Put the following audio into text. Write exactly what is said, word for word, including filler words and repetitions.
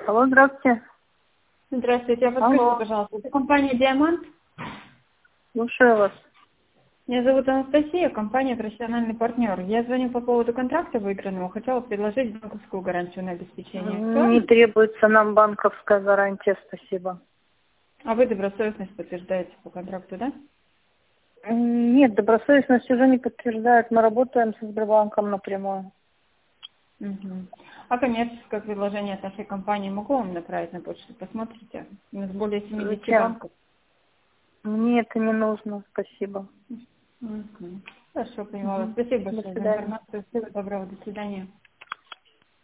Алло, здравствуйте. Здравствуйте, а подскажите, Алло. пожалуйста, это компания «Диамант»? Слушаю вас. Меня зовут Анастасия, компания «Профессиональный партнер». Я звоню по поводу контракта выигранного, хотела предложить банковскую гарантию на обеспечение. Не Актуально? требуется нам банковская гарантия, спасибо. А вы добросовестность подтверждаете по контракту, да? М, Нет, добросовестность уже не подтверждает. Мы работаем со Сбербанком напрямую. Мгм. А коммерческое предложение от нашей компании могу вам направить на почту? Посмотрите. У нас более семидесяти Зачем? банков. Мне это не нужно, спасибо. Мгм. Хорошо, поняла. Мгм. Спасибо До большое за свидания. информацию. Всего доброго, до свидания.